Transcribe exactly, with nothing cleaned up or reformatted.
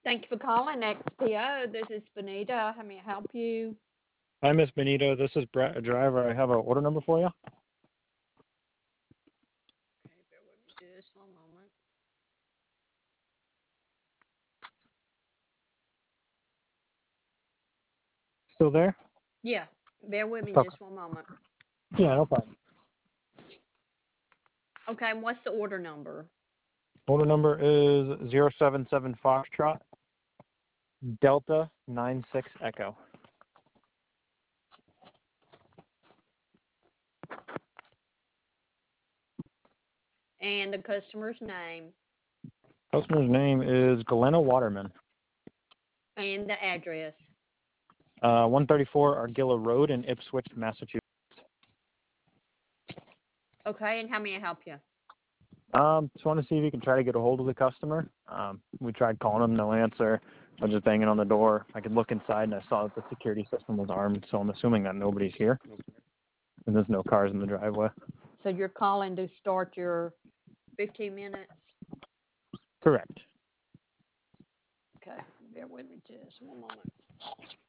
Thank you for calling X P O. This is Benita. How may I help you? Hi, Miss Benito. This is Brett, a driver. I have an order number for you. Okay, bear with me just one moment. Still there? Yeah, bear with me Okay. just one moment. Yeah, no problem. Okay, and what's the order number? Order number is zero seven seven Foxtrot Delta nine six Echo. And the customer's name Customer's name is Glenna Waterman. and the address. Uh, one thirty-four Argilla Road in Ipswich, Massachusetts. Okay, and how may I help you? Um, just want to see if you can try to get a hold of the customer. Um, we tried calling him, no answer. I was just banging on the door. I could look inside and I saw that the security system was armed, so I'm assuming that nobody's here. And there's no cars in the driveway. So you're calling to start your fifteen minutes? Correct. Okay, bear with me just one moment.